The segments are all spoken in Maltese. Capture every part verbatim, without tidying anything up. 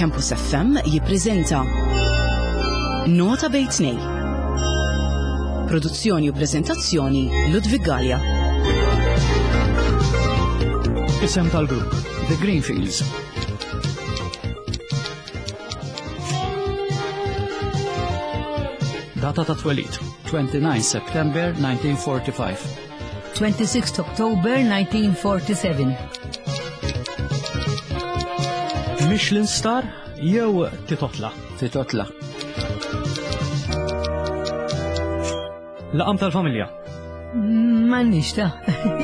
Campus F M jippreżenta Nota bejn tnejn. Produzzjoni u preżentazzjoni Ludwig Gallia. Isem tal-grupp The Greenfields. Data ta' twelid twenty-ninth September nineteen forty-five. twenty-sixth October nineteen forty-seven. Michelin star jew titotla? Titotla. Laqam tal-familja? M'għandniex ta'.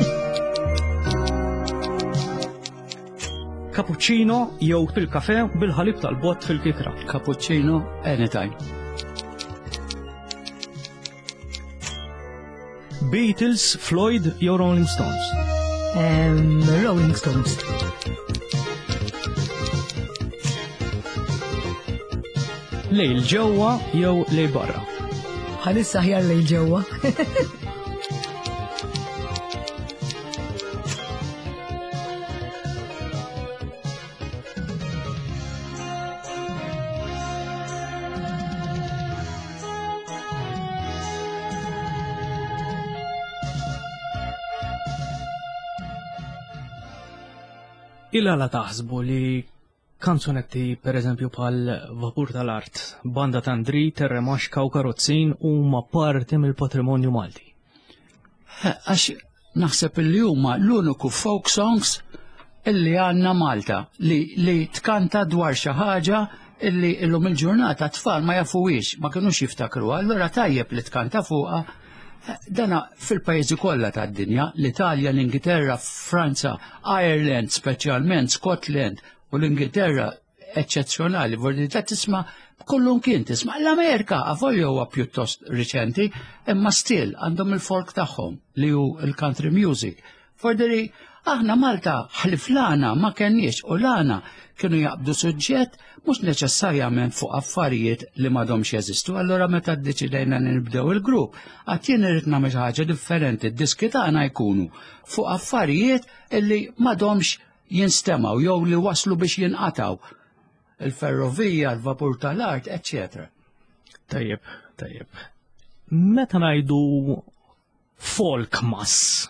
Cappuccino jew bil-kafe bil-ħalib tal-bott fil-kikra? Cappuccino anytime. Beatles, Floyd jew Rolling Stones? Um, Rolling Stones. Lejl ġewwa jew lejl barra? Ħalissa ħjar lejl ġewwa. Illa la taħsbu li kanzunetti per eżempju bħal Vapur tal-Art, Banda Tandri, Terremaxka u Karozzin huma parti mill-patrimonju Malti? Għax naħseb li huma l-uniku folk songs illi għandna Malta li li tkanta dwar xi ħaġa illi illum il-ġurnata tfal ma jafuwiex, ma kinux jiftakru, allura tajjeb li tkanta fuqha. Dana fil-pajjiżi kollha tad-dinja, l-Italja, l-Ingilterra, Franza, Ireland speċjalment, Scotland u l-Ingilterra eċċezzjonali, vordità tisma' kullum kien tisma' l-Amerika avolja huwa pjuttost riċenti, imma still għandhom il-folk tagħhom li hu l-country music. Forderi aħna Malta ħliflana ma kenniex u lana kienu jaqbdu suġġett mhux neċessarjament fuq affarijiet li m'għadhomx jeżistu. Allura meta ddeċidejna nibdew il-grupp, għad jien irid nagħmel ħaġa differenti, d-diski tagħna jkunu fuq affarijiet illi m'għadhomx jinstemaw jew li waslu biex jinqataw. Il-ferrovija, l-vapur tal-art, eccetera. Tajjeb, tajjeb. Meta ngħidu folk mass,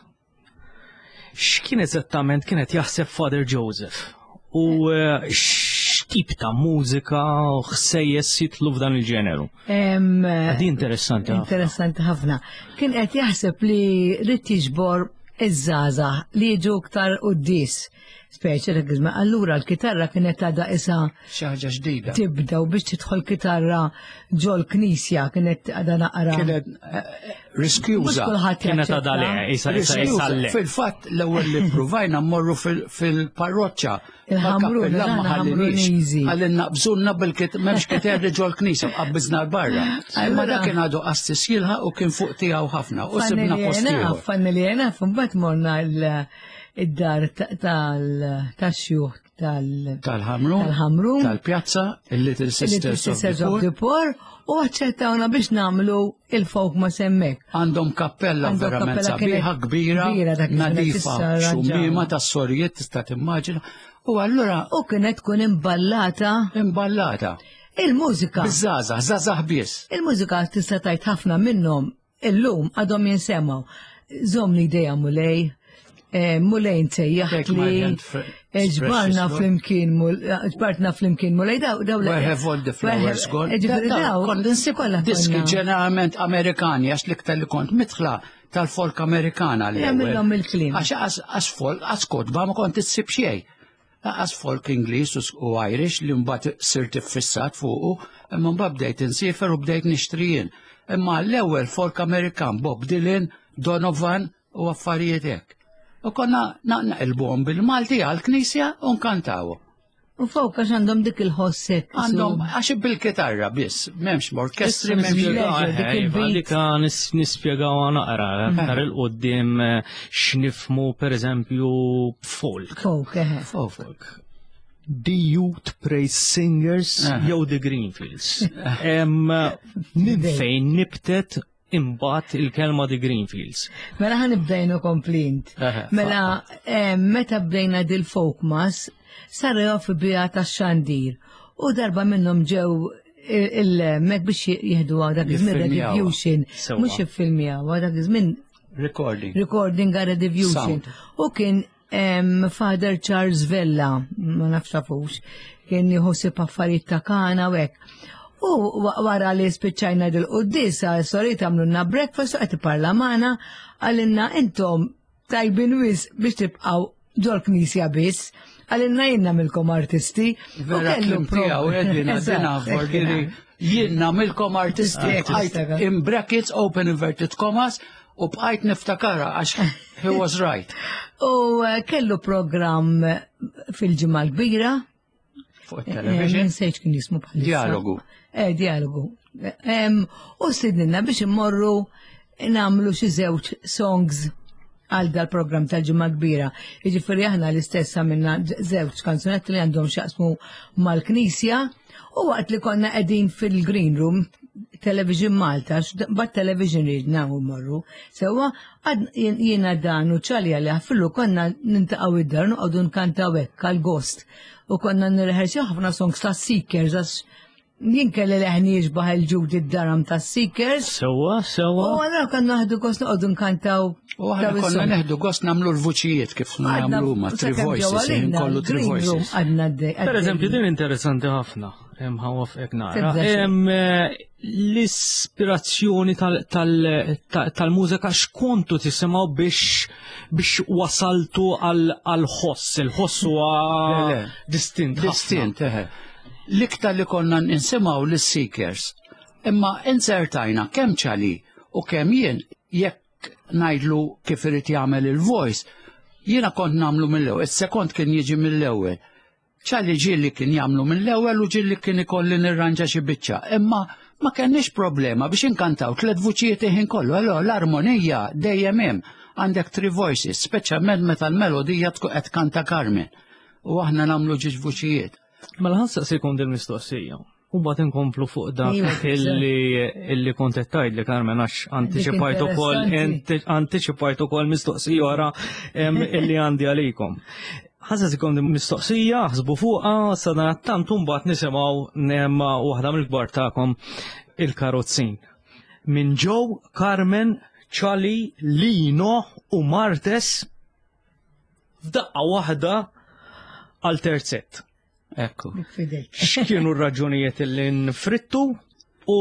x'kien eżattament kienet jaħseb Father Joseph? U x'tip ta' mużika u ħsejjes jitlu f'dan il-ġeneru? Għadi interessanti ħafna. Interessanti ħafna. Kien qed jaħseb li rrid jiġbor iż-żgħażagħ li jiġu aktar qudies. Speċi l-għizma, allura l-kitarra kienet għada isa xaħġa ġdida. Tibda u biex tidħol kitarra ġol knisja kienet għada naqra. Kienet riskjuża. Kienet għada le, isa isa isa le. Fil-fatt l-ewwel li provajna mmorru fil-parroċċa. Il-ħamrun, il-ħamrunizi. Għallin naqbżunna bil-memx kitarri ġol knisja, qabbizna l-barra. Għajma da kien għadu qastis jilħa u kien fuq tiegħu ħafna. U sibna postiħu. Fanniljena, fumbat morna id-dar tal-xjuħ tal-ħamrun, tal-pjazza, il-Little Sisters of the Poor, u għacċettawna biex namlu il-folk ma semmek. Għandhom kappella verament sabiħa kbira, nadifa, xumima ta' sorijiet tista' timmaġina, u allura. U kienet kun imballata. Imballata. Il-mużika. Bizzaza, zazaħ biss. Il-mużika tista' tajt ħafna minnhom illum għadhom jinsemmaw. Żomni dejja mulej. Mulejn sejjaħt li ġbarna fl-imkien ġbarna fl-imkien mulej daw daw Where have all the flowers gone? Diski ġeneralment Amerikani għax l-iktar li kont mitħla tal-folk Amerikana li għamilhom il-klim. Għax għax folk għax kodba ma kont issib xejn. Għax folk Ingliż u Irish li mbagħad sirt iffissat fuqu, imma mbagħad bdejt insifer u bdejt nixtrijien. Imma l-ewwel folk Amerikan Bob Dylan, Donovan u affarijiet hekk. U konna naqnaqilbuhom bil-Malti għal-Knisja u nkantawu. U fawk għax għandhom dik il-ħosset. Għandhom għax bil-kitarra biss, memx orkestri, memx Għalika nispjegaw naqra, tar il-qoddim x'nifmu per eżempju folk. Folk, eħe. Folk. The Youth Praise Singers jew The Greenfields. Min fejn nibtet imbagħad il-kelma The Greenfields. Mela ħan nibdejnu komplint. Mela meta bdejna dil folk mass sarew fi bija tax-xandir u darba minnhom ġew il-mek biex jihdu dak iż-żmien redifusion, mhux iffilmjaw, dak iż-żmien recording. Recording għal redifusion. U kien Father Charles Vella, ma nafx tafux, kien jħossib affarijiet ta' kana u hekk. U wara li spiċċajna dil-qoddisa, s-sorit għamlunna breakfast u għet parla maħna, għalinna intom tajbin wis biex tibqaw ġol knisja biss, għalinna jenna milkom artisti. Vera klim tijaw, edina, dina, fordiri, jenna milkom artisti, in brackets, open inverted commas, u bqajt niftakara, għax he was right. U kellu program fil-ġimma l-kbira. Fuq television. Nsejċ kien jismu bħalissa. Dialogu. Eh, dialogu. U sidninna biex immorru namlu xi żewġ songs għal dal-program tal-ġimma kbira. Jiġifieri aħna l-istess għamilna żewġ kanzunetti li għandhom xaqsmu mal-Knisja u waqt li konna qegħdin fil-Green Room Television Malta, bat television ridna u morru. Sewa, jiena dan u ċali għalli għafillu konna nintaqaw id-dar nuqgħodu nkantaw hekk għal-gost. U konna nirreħerċi ħafna songs ta' Seekers, għax jien kelli leħni jiġbaħ il-ġudi d-daram ta' Seekers. Sewa, sewa. U għallra konna naħdu gost nuqgħodu nkantaw. U għallra konna neħdu gost namlu l-vuċijiet kif namlu ma' three voices, kollu three voices. Per eżempju, din interessanti ħafna. Hemm ħawaf hekk nara. L-ispirazzjoni tal-mużika x'kontu tisimgħu biex biex wasaltu għal-ħoss. Il-ħoss huwa distint. Distint, eħe. L-iktar li konna nsimgħu lis-Seekers. Imma insertajna kemm ċali u kemm jien jekk ngħidlu kif irid jagħmel il-voice, jiena kont nagħmlu mill-ewwel, is-sekond kien jiġi mill-ewwel. ċalli ġilli kien jamlu mill-ewwel u ġilli kien ikolli nirranġa xi biċċa. Imma ma kenniex problema biex inkantaw tliet vuċijiet iħin kollu. Allora l-armonija dejjem hemm għandek three voices, speċjalment meta l-melodija tkun qed kanta Carmen. U aħna nagħmlu ġiġ vuċijiet. Mela ħansaq se jkun din mistoqsija. U bat inkomplu fuq dak illi kontettajt li Carmen għax anticipajt ukoll anticipajt ukoll mistoqsija wara illi għandi għalikom. Ħazza sikom din mistoqsija, ħsbu fuqa, sadana tantum bat nisimaw nemma waħda mill-kbar ta'kom il-karozzin. Min ġew Carmen, Ċali, Lino u Martes f'daqqa waħda għal terzett. Ekku. X'kienu r-raġunijiet li nfrittu u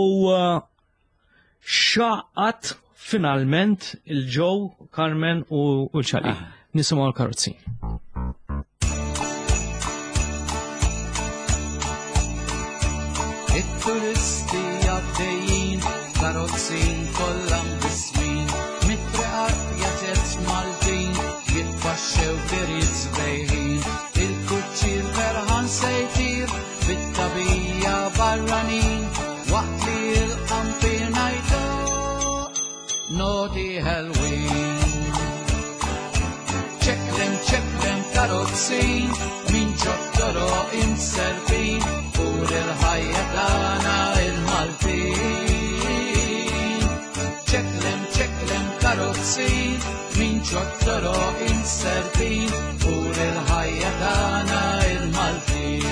xaqat finalment il-ġew Carmen u Ċali. Nisimaw l-karozzin. Il-turisti għaddejjin, karozzin kollam bismin, mitreqat jatet Maltin, jitfaxxew biriet zbejħin, il-kuċċir ferħan sejtir, bit-tabija barranin, waqt li l-qampir najdu, noti Halloween. ċeklem ċeklem karozzin, min ġottoro imserbin, pur il-ħajja tagħna il-Maltin. ċeklem ċeklem karozzin, min ġottoro imserbin, pur il-ħajja tagħna il-Maltin.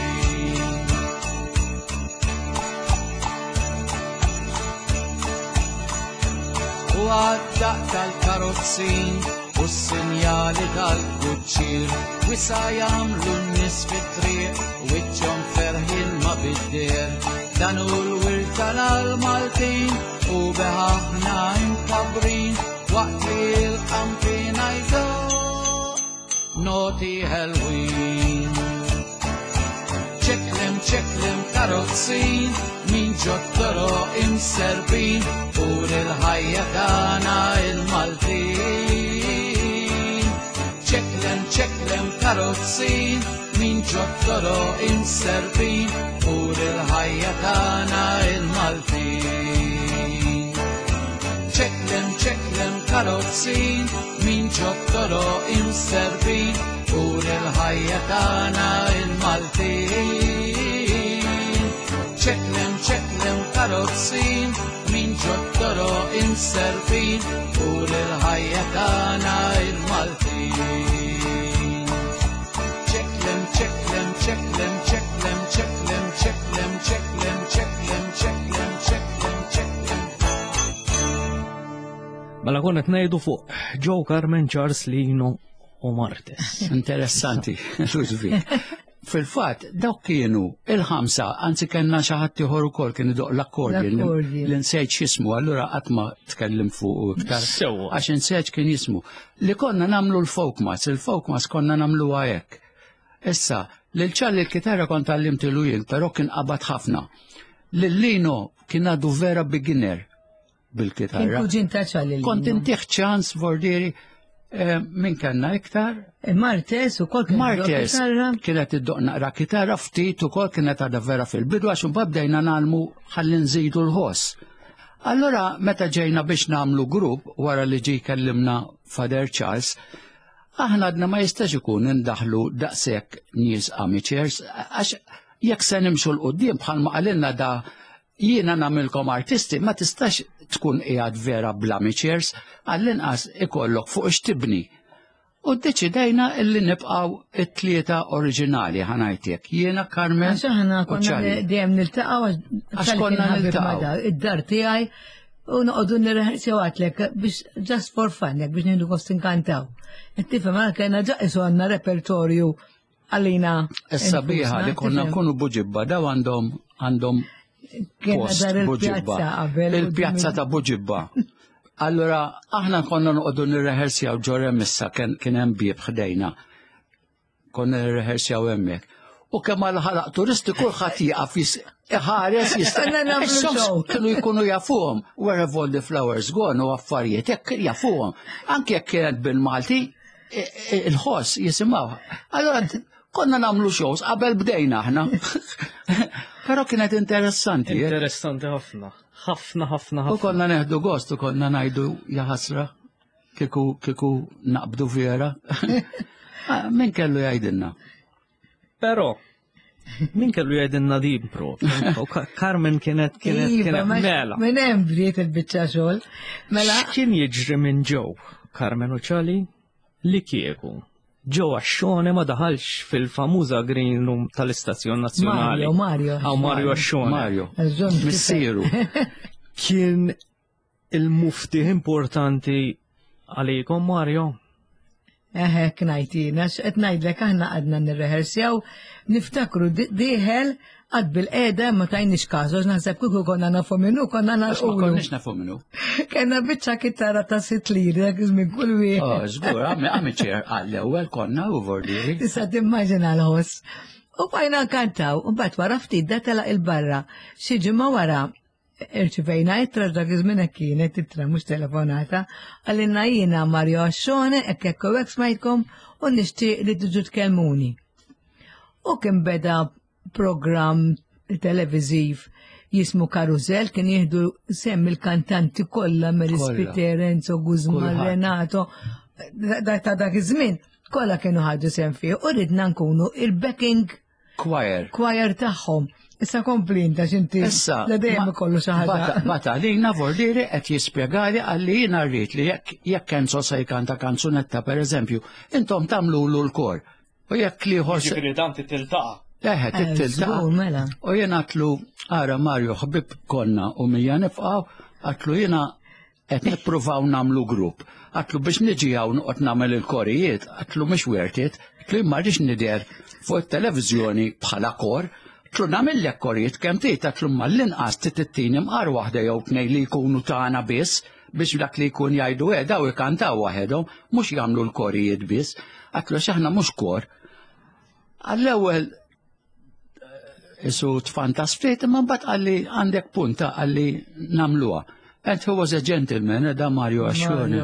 U għaddaq tal-karozzin, u s-sinjali tal-kuċċir, wisa jagħmlu n-nies fit-triq, wiċċhom ferħin ma bid-der. Dan hu l-wirt tal-Maltin u beħaħna imkabrin, waqt li l-qampin ngħidu noti Halloween. ċeklem ċeklem karozzin, min ġottoro imserbin, pur il-ħajja tagħna il-Maltin. ċeklem ċeklem karozzin, min ġottoro imserbin, pur il-ħajja tagħna il-Maltin. ċeklem ċeklem karozzin, min ġottoro imserbin, pur il-ħajja tagħna il-Maltin. ċeklem ċeklem karozzin, min ġottoro imserbin, pur il-ħajja tagħna il-Maltin. ċeklem ċeklem ċeklem ċeklem ċeklem ċeklem Mela konet ngħidu fuq Joe Carmen, Charles Lino u Martes. Interessanti, Ludwig. Fil-fatt, dawk kienu il-ħamsa, anzi kellna xi ħadd ieħor ukoll kien idoq l-akkordjen li nsejt x'ismu, allura qatt ma tkellim fuq iktar. Għax insejt kien jismu. Li konna nagħmlu l-folkmas, il-folkmas konna nagħmluha hekk. Issa, lil Ċarli l-kitarra kont tallimtilu jien, però kien qabad ħafna. Lil Lino kien għadu vera beginner bil-kitarra. Kont intih ċans vordieri min kanna iktar. Martes u kol kien Martes kienet id-doq naqra kitarra, ftit u kol kienet għadha vera fil-bidu għax mbagħad bdejna nagħmlu ħalli nżidu l-ħoss. Allora meta ġejna biex nagħmlu grupp wara li ġej kellimna Father Charles, aħna għadna ma jistax ikun indaħlu daqshekk nies amateurs għax jekk se nimxu l-qudiem bħalma qalilna da jiena nagħmilkom artisti ma tistax tkun qiegħed vera bl-amateurs għall-inqas ikollok fuq x'tibni. U ddeċidejna illi nibqgħu it-tlieta oriġinali ħanajtek. Jiena Carmen. Għax aħna konna dejjem niltaqgħu għax konna niltaqgħu. Id-dar tiegħi u noqogħdu nirreħersjaw għatlek biex just for fun, jekk biex nieħdu kost inkantaw. Qed tifhem għal kellna ġaqisu għandna repertorju għalina. Issa biħa li konna nkunu Buġibba daw għandhom għandhom post Buġibba. Il-pjazza ta' Buġibba. Allora, aħna konna noqogħdu nirreħersjaw ġo Remissa kien hemm bieb ħdejna. Konna nirreħersjaw hemmhekk. U kemm għal ħalaq turisti kulħadd jaqaf iħares jista' kienu jkunu jafuhom wherever the flowers gone u affarijiet hekk jafuhom. Anke jekk kienet bil-Malti il-ħoss jisimgħu. Allora konna nagħmlu shows qabel bdejna aħna. Però kienet interessanti. Interessanti ħafna. ħafna ħafna ħafna. U konna neħdu gost u konna ngħidu jaħasra kieku kieku naqbdu vera. Min kellu jgħidilna? Però min kellu jgħidilna din pro. Carmen kienet kienet kienet mela. Min hemm bliet il-biċċa xogħol. Mela kien jiġri minn ġew Carmen u Ċali li kieku. Ġew għax-xogħol ma daħalx fil-famuża green room tal-Istazzjon Nazzjonali. Mario, Mario. Aw Mario għax-xogħol. Mario. Missieru. Kien il-mufti importanti għalikom Mario? Eħe, knajtina, qed ngħidlek aħna għadna nirreħersjaw, niftakru diħel għad bil-qeda ma tajniex każ, naħseb kieku konna nafu minnu, konna nafu minnu. Konniex nafu minnu. Kena biċċa kittara ta' sitt liri, dak iżmin kull wieħed. Oh, żgur, għamiċer għall-ewwel konna u vordieri. Issa timmaġina l-ħoss. U bajna kantaw, u mbagħad wara ftit da telaq il-barra. Xi ġimgħa wara irċivejna ittra dak iżmin hekk kienet ittra mhux telefonata, għallinna jiena Mario għax-xogħol hekk hekk u hekk smajtkom u nixtieq li tiġu tkellmuni. U kien beda program televiziv jismu Karuzel, kien jihdu semmi il-kantanti kollha Meris Peter, Enzo Guzman, Renato, ta' dak iż-żmien, kollha kienu ħadu sem fih, u ridna nkunu il-backing choir. Choir tagħhom. Issa komplinta x'inti la dejjem ikollu xi ħaġa. Bata lina vordieri qed jispjegali għalli jiena rrid li jekk Enzo se jkanta kanzunetta pereżempju, intom tagħmlulu l-kor. U jekk liħor se. Ġifieri dan titiltaqa'. Eħe, titiltaqa'. U jiena għatlu ara Mario ħbib konna u mija nifqgħu, għatlu jiena qed nippruvaw nagħmlu grupp. Għatlu biex niġi hawn noqgħod nagħmel il-korijiet, għatlu mhux wertiet, għatlu ma rridx nidher fuq it-televiżjoni bħala kor, għatlu nagħmellek korijiet kemm tgħid għatlu mal-inqas tittini mqar waħda jew tnejn li jkunu tagħna biss biex dak li jkun jgħidu qiegħda u jkantaw waħedhom mhux jagħmlu l-korijiet biss. Għatlu x'aħna mhux kor. Għall-ewwel isu tfanta split, imma mbagħad għalli għandek punta għalli namluha. And he was a gentleman, da Mario għaxxoni.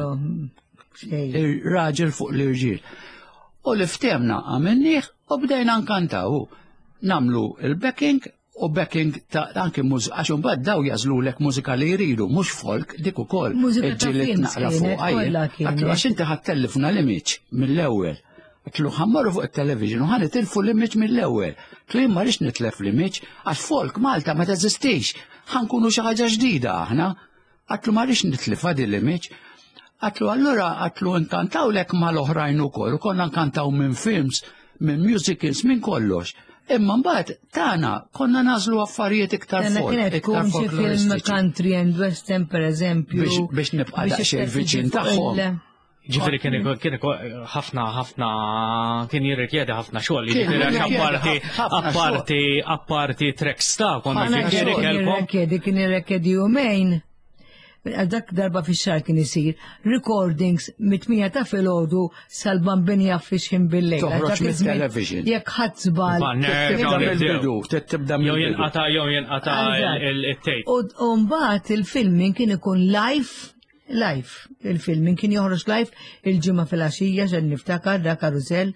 Raġel fuq l-irġiel. U li ftemna għamenniħ u bdejna nkantaw. Namlu il-backing u backing ta' anke mużika, għax mbagħad daw jażlulek mużika li jridu, mhux folk, dik ukoll. Ġilit naqra fuq għajja. Għax inti ħattellifna l-imiċ mill-ewwel. Għatlu ħammaru fuq il-television u ħan itilfu l-image mill-ewwel. Għatlu jimma rix nitlef l-image għax folk Malta ma teżistix. ħankunu xi ħaġa ġdida aħna. Għatlu ma rix nitlef għadi l-image. Għatlu allura għatlu nkantaw lek mal-oħrajn ukoll u konna nkantaw minn films, minn musicals, minn kollox. Imma mbagħad tagħna konna nażlu affarijiet iktar Għanna folk, kienet iktar tkun xi film folkloristiċi. country and western per eżempju. Biex- biex nibqa' daqsxejn viċin tagħhom. Ġifiri kien kien ħafna ħafna kien jirrikjedi ħafna xogħol, Kien ġifiri jirrikjedi apparti ħafna apparti apparti tracks tagħkom Għana ġifieri kien kellkom. irrekjedi, kien irrekjedi jumejn. Dak darba fi xar kien isir recordings mit-tmija ta' filgħodu sal-bambini jaffixħin bil-lejl. Toħroġ Dak iż-żmien mit-television. Jekk ħadd żball. Ma nerġgħu Tibda nibdew. mill-bidu, tibda Jew mill-bidu. jinqata' jew jinqata' Eżatt. il-tejp. U u mbagħad il-filming kien ikun live, live. Il-filming kien joħroġ live il-ġimgħa fil-għaxija x'en niftakar da karusell.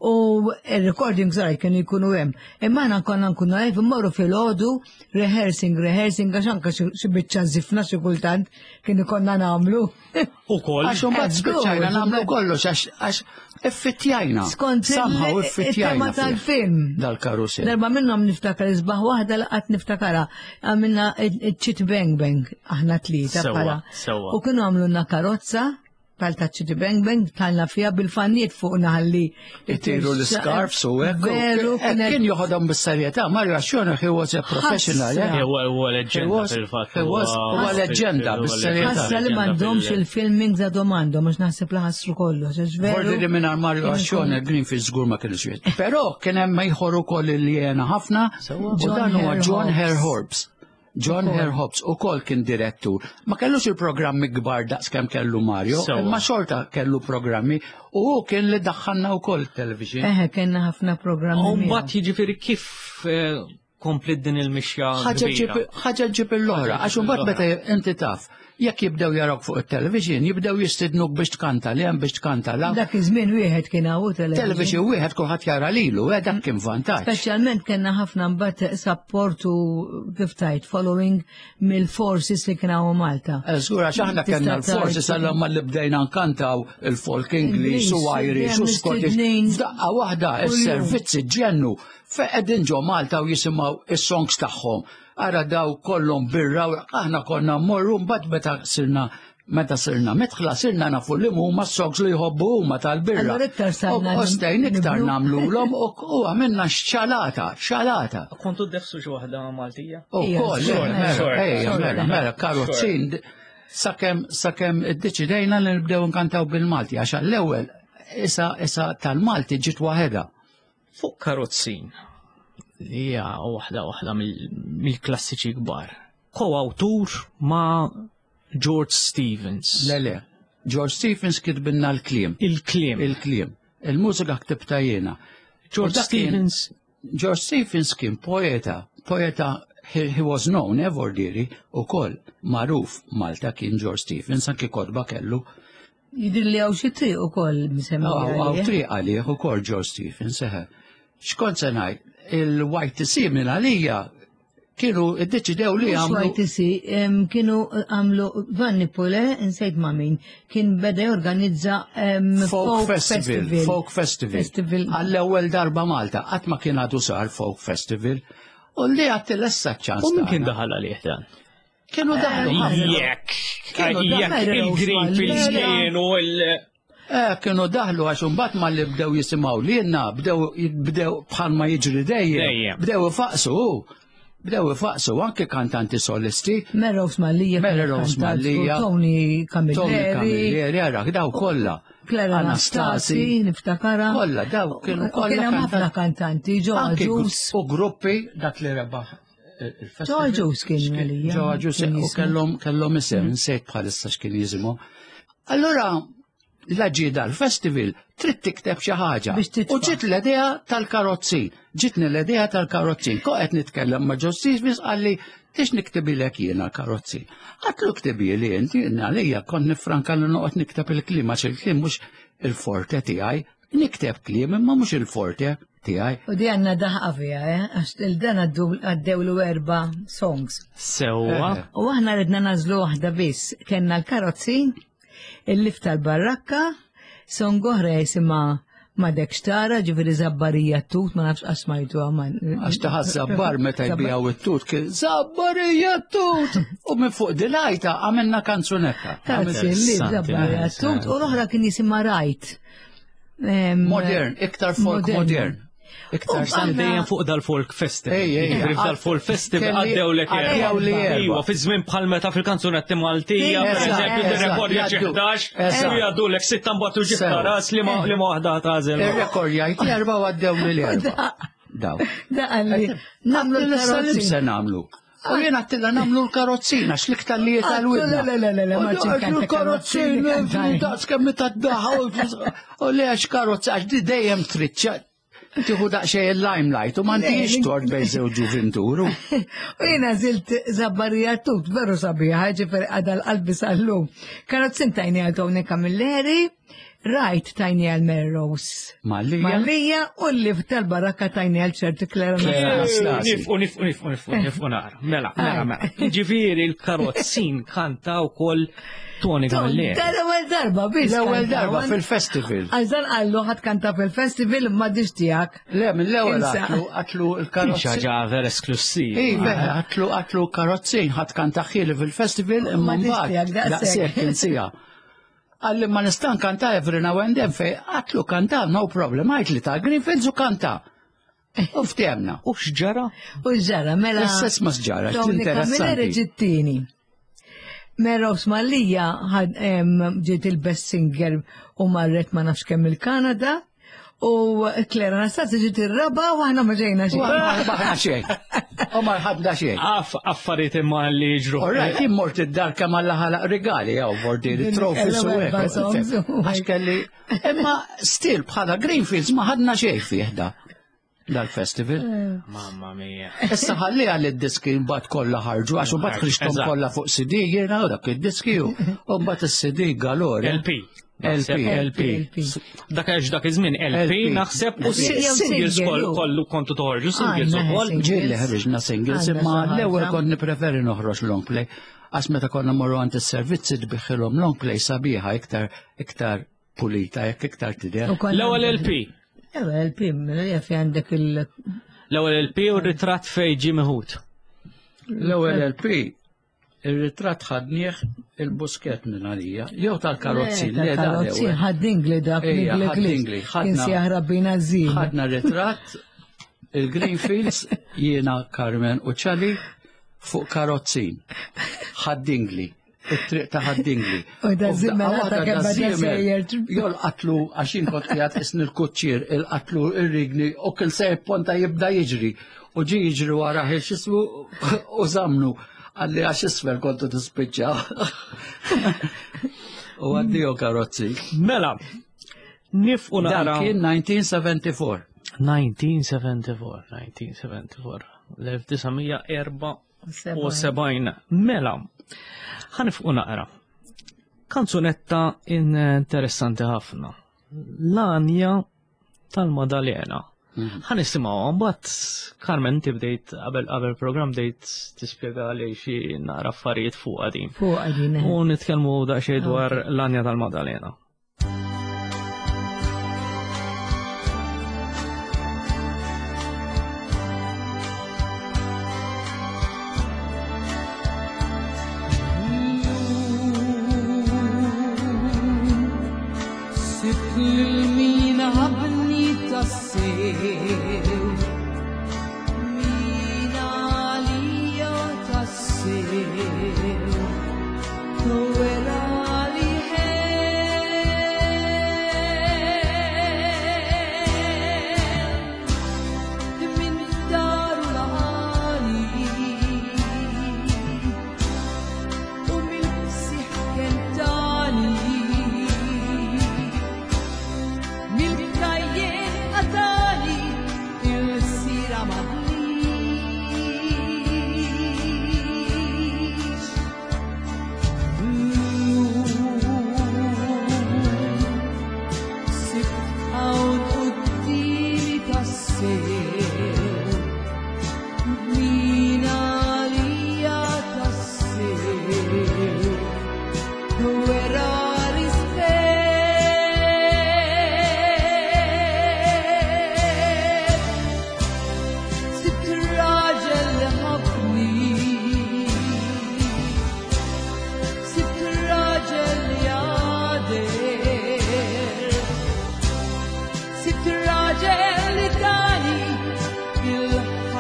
U il-recording żgħar kienu jkunu hemm. Imma aħna konna nkunu live immorru fil-ħodu, rehearsing, rehearsing, għax anke xi biċċa żifna xi kultant kien ikonna nagħmlu. Ukoll Għax mbagħad Eh, spiċċajna good, nagħmlu good. kollox għax għax effettjajna. Skont Somehow il- effettjajna il-tema fih. tal-film. Dal-karusell. Darba minnhom niftakar isbaħ waħda laqat niftakara għamilna ċit bang bang aħna tlieta Sewwa, bħala. sewwa. U kienu għamlulna karozza bħal ta' ċit bang bang talna fija bil-fanniet fuq naħalli. Ittiru l-scarfs u hekk. Veru Eh, Kien kienet joħodhom bis-serjetà. Mario Schoner, he was a professional, Ħassa. yeah. huwa huwa He leġġenda was- fil-fatt. he was- huwa leġġenda, bis-serjetà. ħassa li m'għandhomx il-filming żadhom għandhom mhux naħseb li ħassru kollox. għax veru- Bordi li minna Mario kien Schoner, Greenfield żgur ma kienx jgħid. Però kien hemm ieħor ukoll li jena ħafna u John dan huwa Hare John Hobbs. Hare Hobbs. John Hare Hobbs ukoll kien direttur. Ma kellux il-programmi kbar daqs kemm kellu Mario, Sewwa. imma xorta kellu programmi u hu kien li daħħalna wkoll television. Eħe, kena ħafna programmi. U miegħu. mbagħad jiġifieri kif eh, komplet din il-mixja ħaġa kbira. ġib- ħaġa ġib il-loħra, għax mbagħad meta inti taf, jekk jibdew jarawk fuq it-television, jibdew jistidnuk biex tkanta li hemm biex tkanta la. Dak iż-żmien wieħed kien hawn Television wieħed kulħadd jara lilu, eh, dak kien vantaġġ. Speċjalment kena ħafna mbagħad supportu kif tajt following mill-forces li kien hawn Malta. Żgur għax aħna kellna l-forsi sal-ma li bdejna nkantaw il-folk Ingliż u Irish u Ingliż, Scottish. mistednin. F'daqqa waħda Kuljum. is-servizzi ġennu feqegħdin ġo Malta u jisimgħu is-songs tagħhom. Ara daw kollhom birra u aħna konna mmorru mbagħad meta sirna meta sirna metħla sirna nafu li huma s-songs li jħobbu huma tal-birra. Allura iktar sarna U ostejn iktar nibnu. nagħmluhom u għamilna xċalata, xalata. Kontu ddefsu xi waħda Maltija? U Ija, koll, sure, mela, sure, ejja, sure. mela, mela, karozzin, sakem, sakem id-deċidejna li nibdew nkantaw bil-Malti, għax l-ewel, isa, isa tal-Malti ġit waħeda. Fuq karozzin. Hija waħda waħda mill- mill-klassiċi kbar. Ko-awtur ma' George Stevens. Le, le, George Stephens kitbinna l-klim, Il-kliem. il-klim, il-mużika ktibta jena. George U dak kien- Stevens. George Stephens kien poeta, poeta, he, he was known, ever diri, u koll, maruf Malta kien George Stephens, anki kodba kellu, Jidir li għaw xi triq ukoll misemmi. Għaw għaw triq għalih u kol George Stephens, seħe. Xkont senaj, il-Y T C minn għalija kienu id-deċidew li għamlu. Xwajtisi, kienu għamlu Vanni Pule, nsejt ma' min, kien beda jorganizza em, Folk Festival, Folk Festival. Festival. Għall-ewwel darba Malta, qatt ma kien għadu sar Folk Festival. U li għatti l-essa ċans. U min kien tagħna. daħal għalih dan? Kienu daħlu ħafna. Jekk. Kienu Jekk daħlu il-Greenfields Oswald. kienu il- Eh, kienu daħlu għax mbagħad ma li bdew jisimaw li jenna, bdew bdew bħalma jiġri dejjem, Dejjem. bdew ifaqsu, bdew ifaqsu anke kantanti solisti. Merrows Mallija. Melrose Mallija. Tony Tony Camilleri. Camilleri, ara, daw kolla. Clara Anastasi, niftakara. Kolla, daw kienu kolla. Kien hemm ħafna kantanti, Joe Anki Juice. u gruppi dak li rebaħ il-festival. Joe Juice kien għalija. Joe Juice, Kien u jismu. kellhom kellhom isem, nsejt bħalissa x'kien jiżmu. Allora, la ġida l-festival trid tikteb xi ħaġa. Biex titfa'. U ġiet l-idea tal-karozzin. Ġitni l-idea tal-karozzin. Ko qed nitkellem ma' Joe Stevens għalli tix niktebilek jiena karozzin. Għatlu ktebi li inti għalija kont nifranka li noqgħod nikteb il-kliem għax il-kliem mhux il-forte tiegħi. Nikteb kliem imma mhux il-forte tiegħi. U di għanna daħqa fija, eh? Għax il-dan għaddew l erba songs. Sewwa. U aħna ridna nażlu waħda biss. Kenna l-karozzi, il-lif tal-barrakka, song oħra jisimha ma dek xtara, ġifiri zabbarija tut, ma nafx asmajtu għaman. Għax taħat zabbar meta jbijaw it-tut, kien zabbarija tut! U minn fuq dilajta għamilna kanzunetta. Karozzi, il-lif zabbarija tut, u l-oħra kien jisimha rajt. Em, Modern, iktar folk modern. iktar San dejjem fuq dal-folk festival. Ġifri dal-folk festival għaddew lek għaddew li Iwa, fi żmien bħal meta fil-kanzunetti Maltija, pereżempju dir-rekord jaġi ħdax, jgħaddu lek sitta mbagħad tuġib taras li ma waħda tażel. Ir-rekord jgħid erba' għaddew li erba'. Daw. Da għalli, namlu l-karozzi. Se namlu. U jena għattilla namlu l-karozzina, xlikta li jital-widna. Le, le, le, le, Għaddu l-karozzina, daqs kemmi tad-daħa, u li għax karozzi, għax di dejjem tritċa, tiħu daqxej il-limelight, u mandiġ tort bejżew ġuvinturu. U jena zilt zabbarija tut, veru sabiħa, ġifer għadal qalbi sal-lum. Karozzin tajni għal-tawni kamilleri, rajt tajni għal Melrose. Mallija. Mallija u l-lif tal-baraka tajni għal ċerti Klera. Nifqu, nifqu, nifqu, nifqu, nifqu naqra. Mela, mela, mela. Ġifiri l-karozzin kanta u koll Toni Gamilleri. L-ewel darba, biz. L-ewel darba fil-festival. Għazan għallu ħat kanta fil-festival ma diġtijak. Le, minn l-ewel għatlu għatlu l-karozzin. Xaġa ver esklusiv. Ibe, għatlu għatlu karozzin ħat kanta xili fil-festival imma mbagħad daqsek insija. Għalli ma nistan kanta every now and then fej, għatlu kanta, no problem, għajt li ta' Greenfields u kanta. U ftemna. U xġara? U xġara, mela. L-istess ma xġara, interessanti. Ġittini. Melrose Mallija ġiet il-best singer u marret ma nafx kemm il-Kanada. U Klera Anastasi ġiet ir-raba u aħna ma ġejna xejn. Maħna xejn. U ma ħadna xejn. Affarijiet imma li ġru. Orrajt, immort id-dar kemm alla ħalaq regali jew bordi trofis u hekk. Għax kelli. Imma still bħala Greenfields ma ħadna xejn fih da. Dal-festival. Mamma mia. Issa ħalli għal id-diski mbagħad kollha ħarġu għax mbagħad ħriġtom kollha fuq C D jiena u dak id-diski u mbagħad is-C D galore. L P. L P, L P. Dak għax dak iż-żmien L P naħseb u singles kollu kontu toħorġu singles ukoll. Ġieli ħriġna singles imma l-ewwel kont nippreferi noħroġ long play għax meta konna morru għand is-servizzi tbiħħilhom long play sabiħa iktar iktar pulita jekk iktar tidher. L-ewwel L P. L P, jaffi għandek il- L-ewwel L P u r-ritratt fej Jimmy Hood. L-ewwel L P, il-ritratt ħadnieħ il-busket minn għalija, jew tal-karozzi, le da Karozzi, ħaddingli dak, ħaddingli, kien sijaħra bina zin. ħadna ritratt il-Greenfields, jiena Carmen u ċali fuq karozzin, ħaddingli. it-triq ta' ħaddingli. U da zimmela ta' kebba da' sejjer. Jol qatlu għaxin kont jgħat isni l-kuċċir, il-qatlu il-rigni u kil sejb ponta jibda jiġri. U ġi jiġri wara xismu u zamnu għalli għax isfer kontu t-spicċa. U għaddiju karozzi. Mela, nifqu naqra. Dan kien nineteen seventy-four. nineteen seventy-four, nineteen seventy-four. l-1974. Mela, ħanifqu naqra. Kanzunetta interessanti ħafna. L-anja tal-Madalena. Ħanisimgħu mbagħad Carmen tibdejt qabel qabel program dejt tispjega li xi nara affarijiet fuq qadin. Fuq qadin. U nitkellmu daqsxejn dwar l-anja tal-Madalena.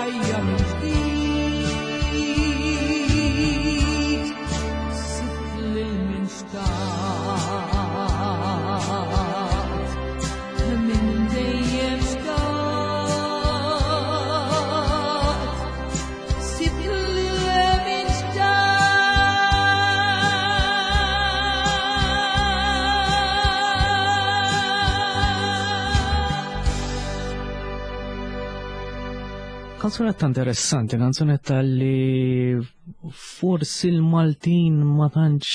ħajja minn ġdid. Sibt lil min xtaqt, minn dejjem xtaqt. Sibt lil min Kanzunetta interessanti, kanzunetta li forsi l-Maltin ma tantx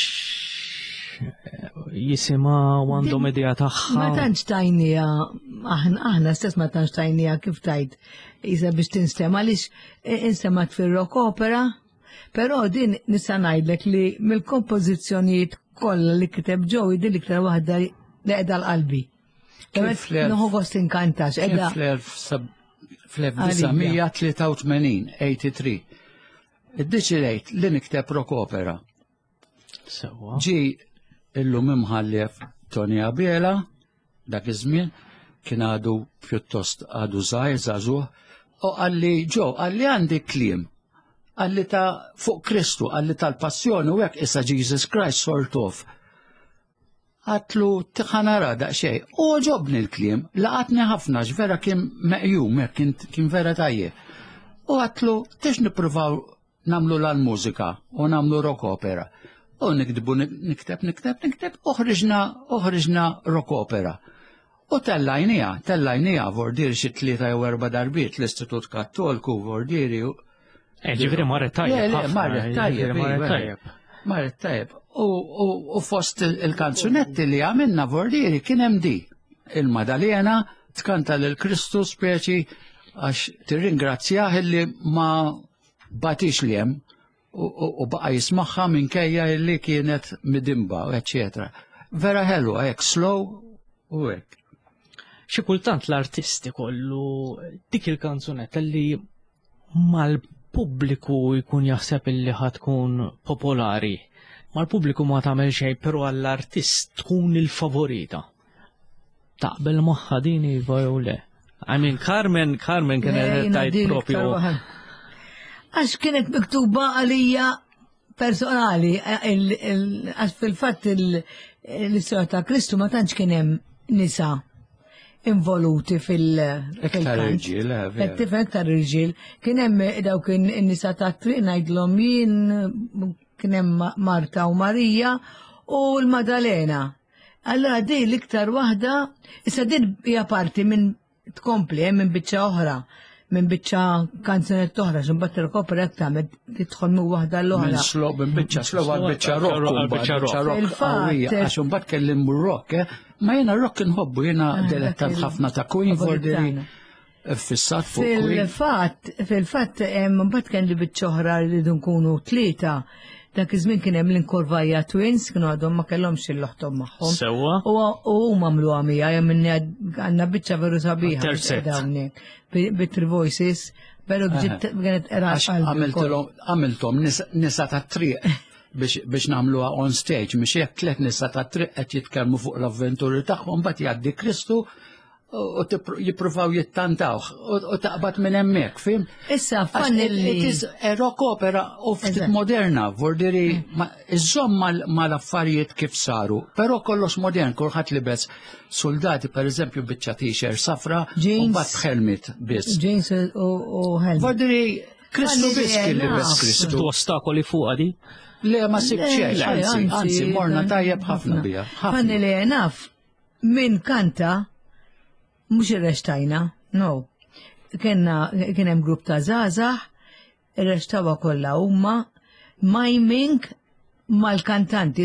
jisima għandhom idea tagħha. Ma tantx tajnija, aħna stess ma tantx tajnija kif tajt jisa biex tinstema, għaliex instemat fil-rock opera, però din nista' ngħidlek li mill-kompożizzjonijiet kollha li kiteb ġew din l-iktar waħda li qiegħda l-qalbi. Noħu gost inkantax, qiegħda fl-1983, tmintax-tletin, id-deċidejt li nikteb rock opera. Ġi illum imħallef Tony Abela, dak iż-żmien, kien għadu pjuttost għadu żgħir żagħżugħ, u għalli ġo, għalli għandi kliem, għalli ta' fuq Kristu, għalli tal-passjoni u hekk issa Jesus Christ sort of. Għatlu tiħanara daqxej, u ġobni l-kliem, laqatni ħafna ġvera kien meqjum, kien vera tajjeb. U għatlu tix nipruvaw namlu l-mużika u namlu rock opera. U nikdbu nikteb, nikteb, nikteb, uħriġna, uħriġna rock opera. U tellajnija, tellajnija vordiri xi tlieta jew erba' darbiet l-Istitut Kattoliku vordiri. Ġifieri marret tajjeb. Marret tajjeb, marret tajjeb. Marret tajjeb. U fost il-kanzunetti li għamilna vordiri kien hemm di. Il-Madalena tkanta lil Kristu speċi għax tirringrazzjah li ma batix li hemm u baqa jismaħħa minkejja li kienet midimba, eccetera. Vera ħelwa, hekk slow u hekk. Xi kultant l-artisti kollu dik il-kanzunetta li mal-pubbliku jkun jaħseb illi ħatkun popolari. Mal-pubbliku ma tagħmel xejn, però għall-artist tkun il-favorita. Taqbel magħha din iva jew le. I mean, Carmen, Carmen kienet tajt propju. Għax kienet miktuba għalija personali, għax fil-fatt l-istoria ta' Kristu ma tantx kien hemm nisa involuti fil-kant. Ektar irġiel, Ektar irġiel. Kien hemm dawk in-nisa ta' triq ngħidlhom jien kien hemm Marta u Marija u l-Madalena. Allora din l-iktar waħda, issa din hija parti minn tkompli minn biċċa oħra, minn biċċa kanzunet oħra, x'imbagħad il-kopra qed tagħmel tidħol minn waħda l-oħra. Minn slow minn biċċa slow għal biċċa rock, biċċa rock qawwija, għax imbagħad kellim rock, ma jiena rock inħobbu, jiena delettat ħafna ta' Queen vordiri fissat fuq Queen. Fil-fatt, fil-fatt imbagħad kien li biċċa oħra li nkunu tlieta. Dak iż-żmien kien hemm l-Inkorvajja Twins, kienu għadhom ma kellhomx il-loħtom magħhom. Sewwa. U huma għamlu għamija, hemm għandna biċċa veru sabiħa hawnhekk bit-Three Voices, veru kienet erax għamilthom nisa ta' triq biex nagħmluha on stage, mhix hekk tliet nisa ta' triq qed jitkellmu fuq l-avventuri tagħhom, mbagħad jgħaddi Kristu u jippruvaw jittantawh u taqbad minn hemmhekk, fim? Issa fanilli. Rock opera u ftit moderna, vordiri iżomm mal-affarijiet kif saru, però kollox modern, kulħadd libes soldati pereżempju biċċa t-shirt safra u mbagħad b'helmet biss. Jeans u helmet. Vordiri Kristu biss kien libes Kristu. Ostakoli fuq di? Le ma sibxiex, anzi morna tajjeb ħafna biha. Fanilli naf min kanta mux irrextajna, no. Kien hemm grupp ta' żgħażagħ, irrextawa kollha huma miming mal-kantanti.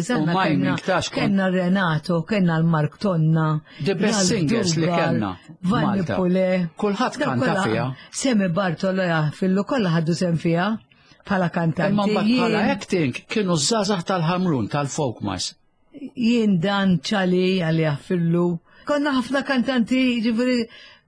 Kenna Renato, kenna l-Mark Tonna, The best singers li kellna. Vanni Pule. Kulħadd kanta fiha. Semi Bartoloja fillu kollha ħaddu sem fiha bħala kantanti. Imma bħala acting kienu żgħażagħ tal-Ħamrun tal-Folkmas. Jien dan ċali għalli fillu. Konna ħafna kantanti ġifiri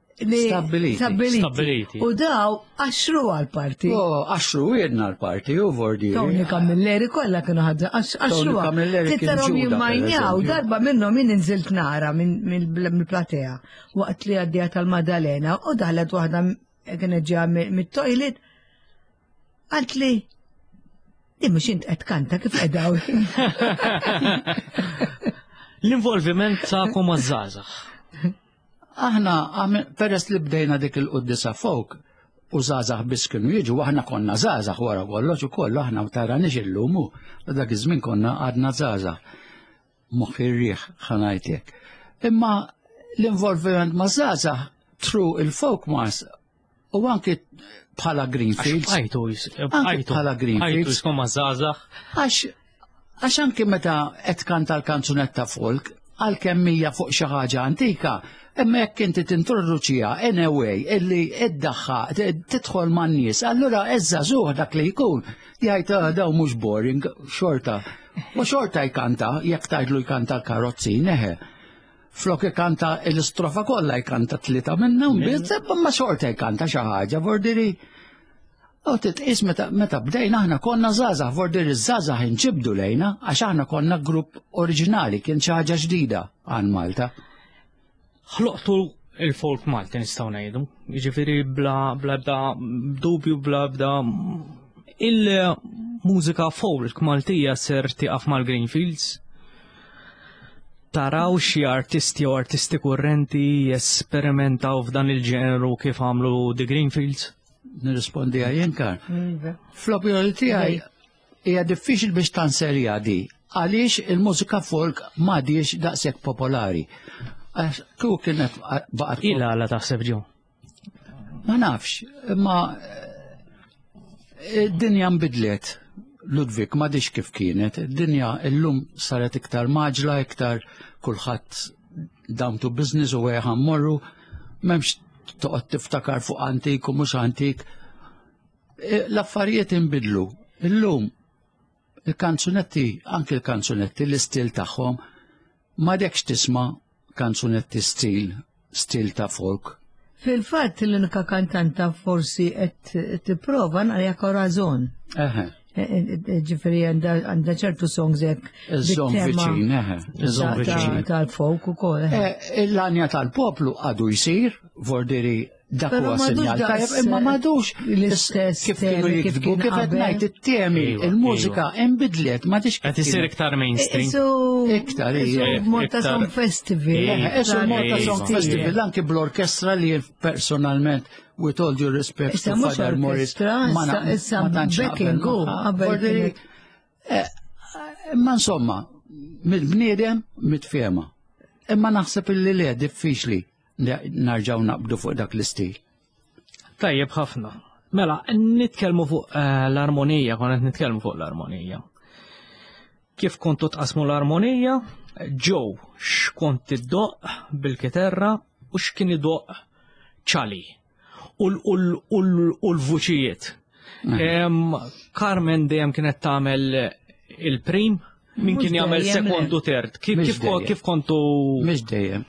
stabiliti. U daw għaxru għal-parti. Oh, għaxru jedna għal-parti, u vordi. Tony Camilleri kolla kienu ħadda għaxru għal. Tittarom jimmajnjaw, darba minnom min inżilt nara mill-platea. Waqt li għaddija tal-Madalena u daħlet waħda kienet ġa mit-toilet, għalt li, di mux int qed kanta kif qedaw. L-involviment ta'kom għazzazax. Aħna, peress li bdejna dik il-qoddisa folk, u zazax biss kienu jiġu, aħna konna zazax wara kollox u kollu, aħna tara nixillumu, dak iż-żmien konna għadna zazax. Moħħi rriħ ħanajtek. Imma l-involviment ma' zazax tru il-folk mars u anki bħala Greenfields. Għajtu, Anki bħala Greenfields. Għajtu ma' zazax. Għax anki meta qed kanta l-kanzunetta folk, għal-kemm hija fuq xi ħaġa antika, imma jekk inti tintroduċija anyway illi iddaħħa tidħol man-nies, allura eżżagħżugħ dak li jkun jgħid daw mhux boring xorta. U xorta jkanta, jekk tgħidlu jkanta l-karozzi, neħe. Flok jkanta l-istrofa kollha jkanta tlieta minnhom biss, imma xorta jkanta xi ħaġa vordiri. U titqis meta bdejna aħna konna żgħażagħ, vordiri żgħażagħ inġibdu lejna għax aħna konna grupp oriġinali, kien xi ħaġa ġdida għan Malta. Ħloqtu il-folk Malti nistgħu ngħidu, jiġifieri bla bda dubju bla bda il-mużika folk Maltija ser tieqaf mal-Greenfields. Taraw xi artisti u artisti kurrenti jesperimentaw f'dan il-ġeneru kif għamlu The Greenfields? Nirrispondi għajenkar. Fl-opinjoni tiegħi hija diffiċli biex tanserja di, għaliex il-mużika folk m'għadix daqshekk popolari. Kieku kienet baqgħet. Ilha għala taħseb ġew? Ma nafx, imma id-dinja nbidlet. Ludwig m'għadix kif kienet, id-dinja llum saret iktar maġla, iktar kulħadd down to business u għeħa mmorru, m'hemmx toqgħod tiftakar fuq antik u mhux antik. L-affarijiet inbidlu. Illum il-kanzunetti, anke l-kanzunetti, l-istil tagħhom m'għadekx tisma' kanzunetti stil, stil ta' folk. Fil-fatt l-unika kantanta forsi qed tipprova naqra Corazon. Eħe. Ġifieri għandha ċertu songs hekk. Iż-żomm viċin, eħe. Iż-żomm viċin. Tal-folk ukoll. Il-lanja tal-poplu għadu jsir, vordiri dak huwa sinjal tajjeb, imma m'għadux l-istess kif kienu jiktbu, kif qed ngħid it-temi, il-mużika inbidlet, m'għadix qed isir iktar mainstream. Iktar hija. Malta Song Festival. Esu Malta Song Festival anke bl-orkestra li personalment with all due respect to Father Morris ma tantx imma insomma mill-bniedem mitfema. Imma naħseb illi le diffiċli narġaw naqbdu fuq dak l-istil. Tajjeb ħafna. Mela, nitkellmu fuq l-armonija, konet nitkellmu fuq l-armonija. Kif kontu tqasmu l-armonija, ġew x'kont tiddoq bil-kiterra u x'kien idoq ċali. U l-vuċijiet. Carmen dejjem kienet tagħmel il-prim, min kien jagħmel sekondu tert. Kif kontu? Mhux dejjem.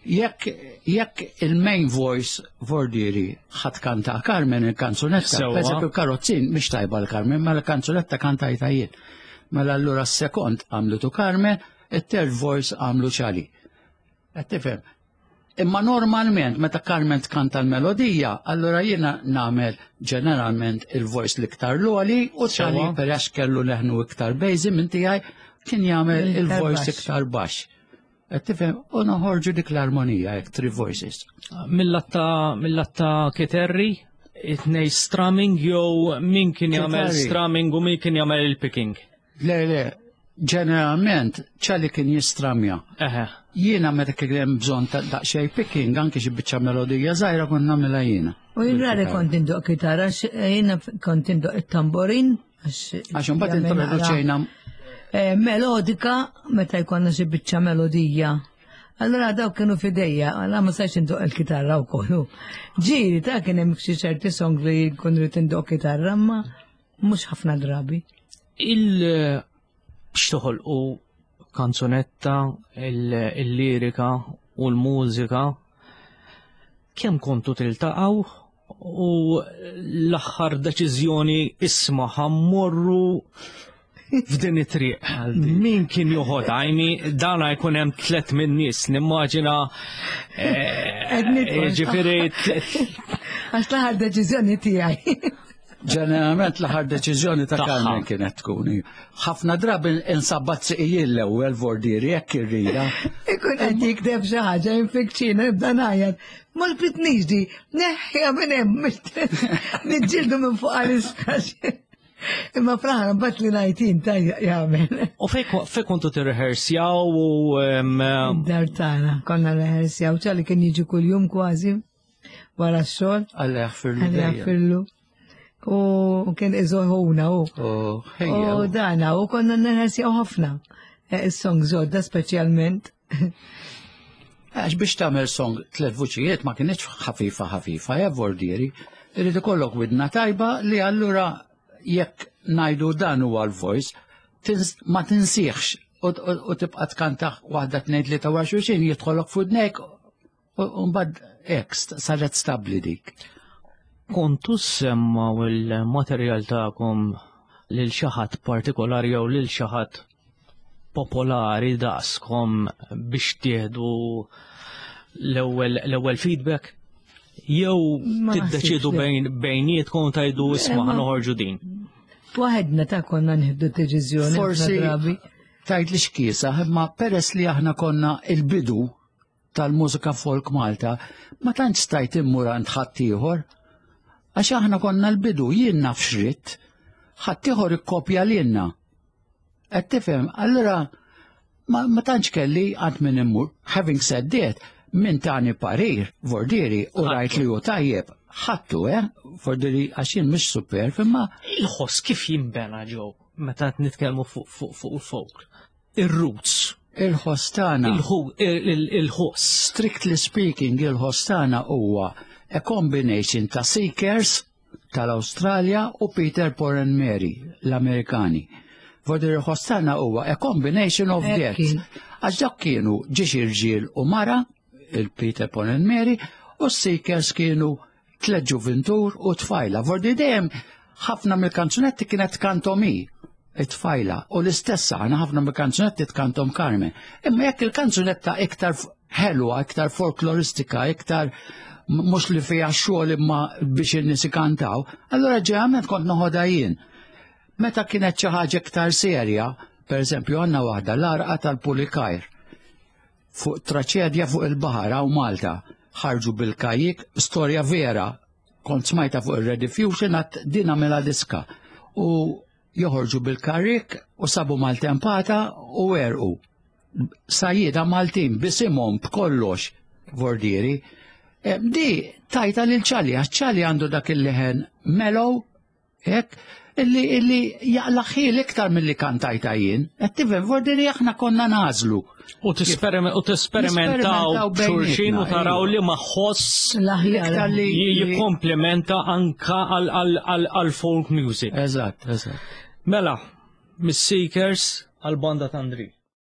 Jekk il-main voice vordiri ħadd kanta Carmen il-kanzunetta, peżempju Karozzin mhix tajba l-Carmen, ma l-kanzunetta kantajta jien. Mela allura s-sekond għamlutu Carmen, it-third voice għamlu ċali. Qed tifhem. Imma normalment meta Carmen tkanta l-melodija, allura jiena nagħmel ġeneralment il-voice l-iktar loli u ċali peress kellu leħnu iktar bejżi minn tiegħi kien jagħmel il-voice iktar baxx. Qed tifhem u noħorġu dik l-armonija hekk three voices. Mill-latta kiterri, it-nej strumming jew min kien jagħmel strumming u min kien jagħmel il-picking? Le, le, ġeneralment ċali kien jistramja. Jiena meta kien hemm bżonn ta' daqsxejn picking anke xi biċċa melodija żgħira kont nagħmilha jiena. U jien kont indoq kitarra, jiena kont indoq it-tamborin għax imbagħad introduċejna melodika meta jkollna xi biċċa melodija. Allora daw kienu fidejja, għalla ma sax indoq il-kitarra wkoll. Ġieri ta' kien hemm xi ċerti song li kun rid indoq kitarra, ma mhux ħafna drabi. Il xtoħolqu kanzunetta, il-lirika u l-mużika, kemm kontu tiltaqgħu u l-aħħar deċiżjoni isma' ħammorru f'din it-triq. Min kien joħod għajni dana jkun hemm tliet min nies, nimmaġina ġifieri Għax l-aħħar deċiżjoni tiegħi. Ġeneralment l-aħħar deċiżjoni ta' Carmen kienet tkun. Ħafna drabi insabbat siqijin l-ewwel vordieri jekk irrida. Ikun qed jikteb xi ħaġa jinfikċina nibda ngħajjed. Ma l-pitnix di, neħħja minn hemm niġġieldu minn fuq għal-iskax. Imma fraħna bat li najtin ta' jgħamil. U fej kontu t-rehearsjaw u... Dar tana, konna rehearsjaw, ċalli kien jiġi kull jum kważi, wara x-xol. Għalli għaffirlu. Għalli għaffirlu. U kien iżoħuna u. U dana, u konna rehearsjaw ħafna. Il-song zodda specialment. Għax biex tamel song tlet vuċijiet ma kienieċ ħafifa ħafifa, ja vordieri, irrid ikollok widna tajba li allura jekk najdu dan huwa l-voice, ma tinsieħx u tibqa' tkantaħ waħda tnejn li ta' waxuxin jidħolok fudnek u mbagħad hekk saret stabbli dik. Kontu semmaw il-materjal tagħkom lil xi ħadd partikolari jew lil xi ħadd popolari daqskom biex tieħdu l-ewwel feedback? Jew tiddeċidu bejnietkom tajdu isma' ħanoħorġu din. Waħedna ta' konna nieħdu deċiżjoni. Forsi tajt li xkiesa, imma peress li aħna konna il-bidu tal-mużika folk Malta, ma tantx stajt immur għand ħadd ieħor. Għax aħna konna l-bidu jien naf xritt, ħadd ieħor ikkopja lilna. Qed tifhem, allura ma tantx kelli għand min immur. Having said that, min tani parir, vordieri, u rajt li hu tajjeb, ħattu, eh? Vordieri għax jien mhix super, imma il-ħoss kif jinbena ġew meta nitkellmu fuq fuq il-folk. Ir-roots. Il-ħoss tagħna. Il-ħoss. Strictly speaking, il-ħoss tagħna huwa a combination ta' Seekers tal-Awstralja u Peter Paul and Mary, l-Amerikani. Vordieri il-ħoss tagħna huwa a combination of that. Għax dak kienu ġiex irġiel u mara, il-Peter Paul and Mary, u s-Seekers kienu tlet ġuventur u tfajla. Vordi dejjem ħafna mill-kanzunetti kienet kantomi, it-tfajla, u l-istessa għana ħafna mill-kanzunetti tkantom Carmen. Imma jekk il-kanzunetta iktar ħelwa, iktar folkloristika, iktar mux li fija xogħol imma biex in-nies ikantaw, allura ġeneralment kont noħodha jien. Meta kienet xi ħaġa iktar serja, pereżempju għandna waħda l-arqa tal-Pulikajr fuq traċedja fuq il-baħar hawn Malta, ħarġu bil-kajjik storja vera, kont smajta fuq ir-Rediffusion għat din għamilha diska. U joħorġu bil-karrik u sabu mal-tempata u werqu. Sajjieda Maltin bisimhom b'kollox vordieri. Di tajta lil ċali, għax ċali għandu dak il-leħen mellow, hekk, illi illi jaqlaħħil iktar mill-li kan tajta jien. Għattifem, vordieri aħna konna nażlu. U t-sperimentaw b'xulxin u taraw li maħħoss l-aħjar li jikomplementa anka għal-folk music. Eżatt, eżatt. Mela, mis-Seekers għal-banda Tandri.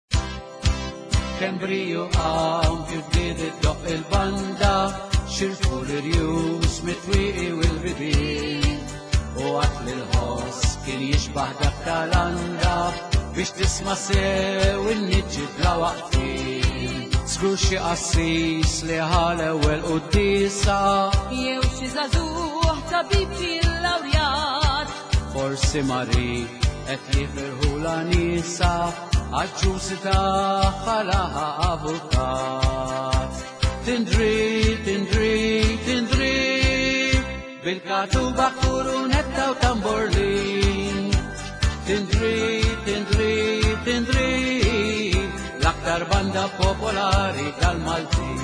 Kembriju għam kif bdiet doq il-banda, xirfu l-irjus mitwiqi u l-ribin. U għat l-ħoss kien jixbaħ dak tal-anda, biex tisma sew il-nidġi bla waqfin. Skur xi qassis li ħal-ewwel qudiesa, jew xi żagħżugħ tabib il-lawrjat. Forsi mari qed jifirħu l-anisa, għaġġusi tagħha laħa avukat. Tindri, tindri, tindri, bil-katuba kurunetta u tamborlin. Tindri, tindri, tindri, l-aktar banda popolari tal-Maltin.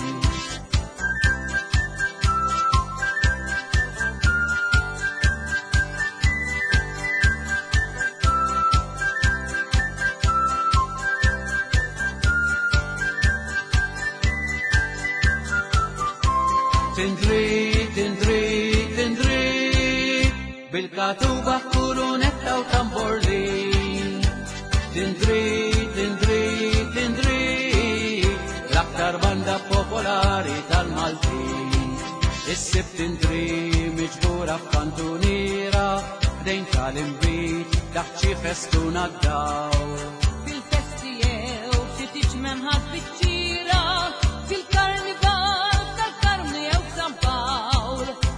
Tindri, tindri, tindri, bil-katuba kurunetta u tamborlin. Tindri, tindri, tindri, l-aktar banda popolari tal-Maltin. Issib tindri miġbura f'kantunira, dejn tal-imbit daħċi festuna d-dawl. Fil-festi jew xi tiġmem ħadd biċċira, fil-karnival tal-Karmni jew San Pawl.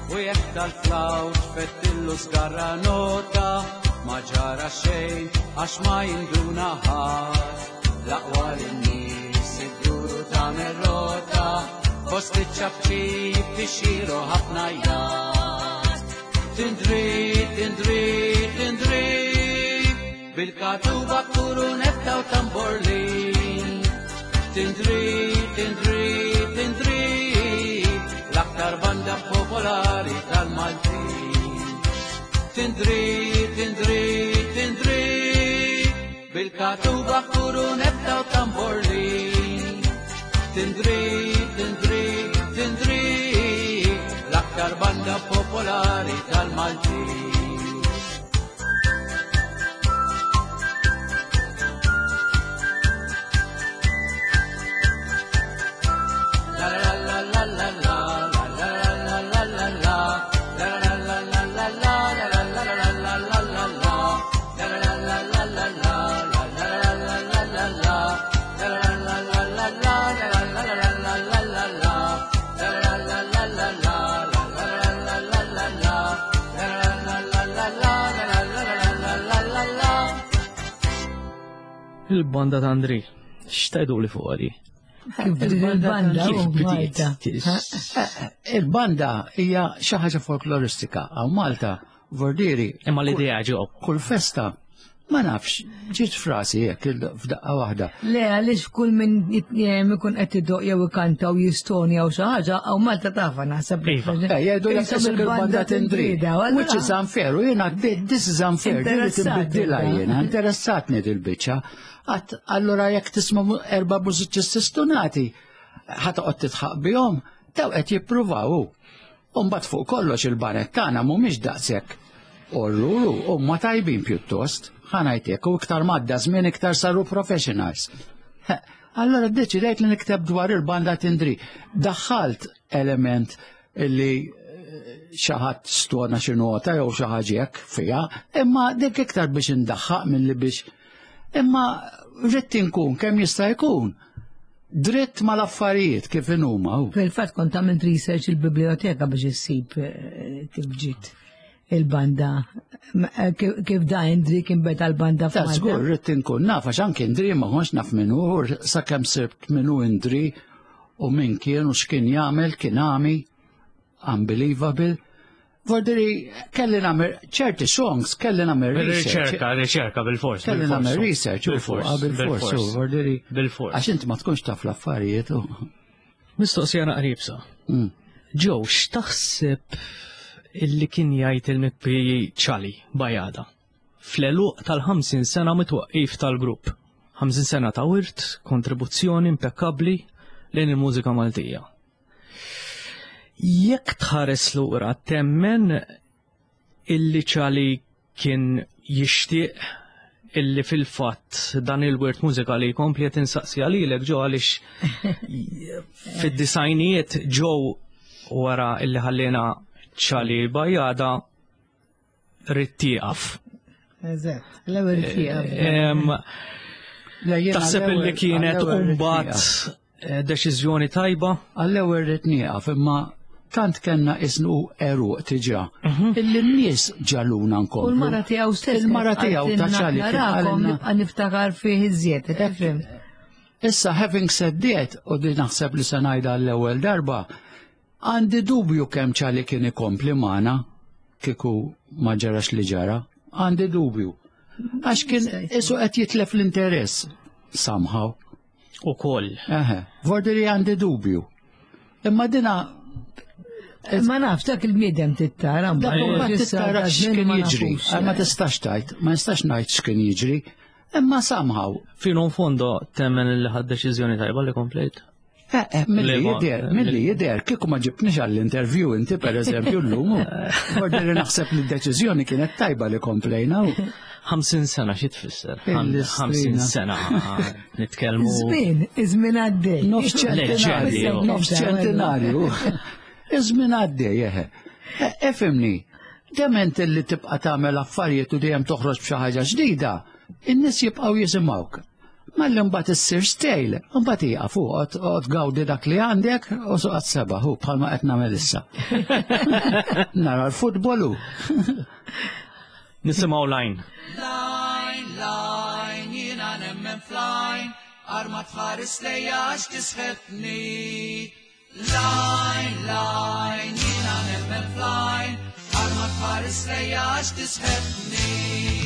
tal-flawt fettillu sgarra nota ma ġara xejn għax ma jinduna ħadd l-aqwa lin-nies idduru tagħmel rota fost iċ-ċabċib tixiru ħafna jgħat tindri tindri tindri bil-katuba kturu nebta u tamborlin tindri tindri tindri l-aktar banda popolari tal-Maltin tindri tindri tindri bil-katuba kturu nebta u tamborlin tindri tindri tindri l-aktar banda popolari tal-Maltin Il-banda ta' Andri, x'tajdu li fuq għadi? Il-banda Malta. Il-banda hija xi ħaġa folkloristika għaw Malta, Vordieri. Imma l-idea ġew. Kull festa, ma nafx, ġiet frasi hekk f'daqqa waħda. Le, għaliex kull min ikun qed idoq jew ikanta u jistonja u xi ħaġa, għaw Malta tafa naħseb. Jgħidu jaqsam il-banda tindri. Which is unfair, u jiena this is unfair, din tinbiddilha jiena, interessatni dil-biċċa. Għat, allora jek tisma erba mużiċisti stonati, ħatoqgħod titħaq bihom, daw qed jippruvaw. Umbat fuq kollox il-banet tagħna mhumiex daqshekk. Orruru, huma tajbin pjuttost, ħanajtek u iktar madda żmien iktar saru professionals. Allora ddeċidejt li nikteb dwar il-banda tindri. Daħħalt element li xi ħadd stona xi nota jew xi ħaġa hekk fiha, imma dik iktar biex indaħħaq milli biex imma rrid inkun kemm jista' jkun dritt mal-affarijiet kif inhuma. Fil-fatt kont għamilt research il-biblioteka biex issib kif ġiet il-banda kif da Indri kien beda l-banda f'Malta. Żgur rrid inkun naf għax anke Indri ma konx naf minnu sakemm sibt minnu Indri u min kien u x'kien jagħmel kien għami unbelievable. Vordieri, kelli namel ċerti songs, kelli namel research. Riċerka, riċerka, bil-fors. Kelli namel research, bil-fors. Bil-fors, vordieri. Bil-fors. Għax inti ma tkunx taf l-affarijiet. Mistoqsija naqribsa. Ġew, x'taħseb illi kien jgħid il-mippi ċali bajada? Fl-eluq tal-ħamsin sena mitwaqqif tal-grupp. ħamsin sena ta' wirt, kontribuzzjoni impeccabbli lejn il-mużika Maltija. Jekk tħares lura temmen illi ċali kien jixtieq illi fil-fatt dan il-wirt mużikali jkompli qed insaqsi għalilek ġew għaliex fid-disajnijiet ġew wara illi ħallina ċali bajjada rid tieqaf. Eżatt, l-ewwel tieqaf. Taħseb illi kienet mbagħad deċiżjoni tajba? Għall-ewwel rid nieqaf imma tant kellna isnu eruq tiġa. Illi n-nies ġaluna nkomplu. U l-mara tiegħu stess. Il-mara tiegħu ta' ċali. Narakom nibqa' niftakar fih iżjed, tifhem. Issa having said that, u di naħseb li se ngħidha l-ewwel darba, għandi dubju kemm ċali kien ikompli magħna kieku ma ġarax li ġara. Għandi dubju. Għax kien isu qed jitlef l-interess somehow. Ukoll. Eħe, Vordieri għandi dubju. Imma dina ma nafx dak il-bniedem tittara, ma tittara x'kien jiġri. Ma tistax tajt, ma nistax ngħid x'kien jiġri, imma somehow. Finu fondo temmen li ħad deċiżjoni tajba li komplejt? Eh, milli jidher, milli jidher, kieku ma ġibniex għall-interview inti pereżempju llum. Vordieri naħseb li d-deċiżjoni kienet tajba li komplejna. ħamsin sena xi tfisser? ħamsin sena nitkellmu. Żmien, iż-żmien għaddej. Nofs ċentenarju. Nofs ċentenarju. Iż-żmien għaddej, eħe. Efimni, dement li tibqa' tagħmel affarijiet u dejjem toħroġ b'xi ħaġa ġdida, in-nies jibqgħu jisimgħuk. Malli mbagħad issir stejl, mbagħad hija fuq qod gawdi dak li għandek u suqgħod seba' hu bħalma qed nagħmel issa. Nara l-futbol hu. Nisimgħu line. Line, line, jiena nemmen f'line, arma tħares lejja għax tisħetni. Line, line, jiena nemmen f'line, arma tħares lejja għax tisħetni.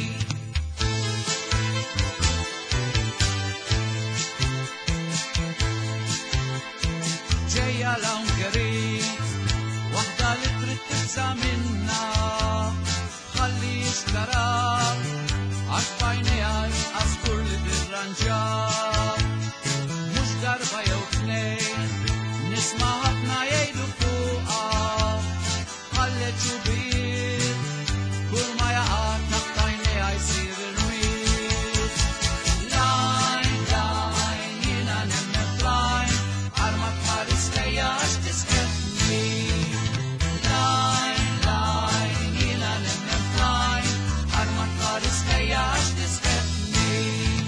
Ġejja l-ankerit, waħda li trid tibsa minna, ħalli xtarab, għax bajni għax għaskur li tirranġab. Mux darba jew tnejn, nisma ħafna jgħidu fuqa, ħalli ġubiet, kull ma jaqat naqtajni għajsir il-mit. Line, line, jina nemmen f'line, arma tħares lejja għax tisħetni. Line, line, jina nemmen f'line, arma tħares lejja għax tisħetni.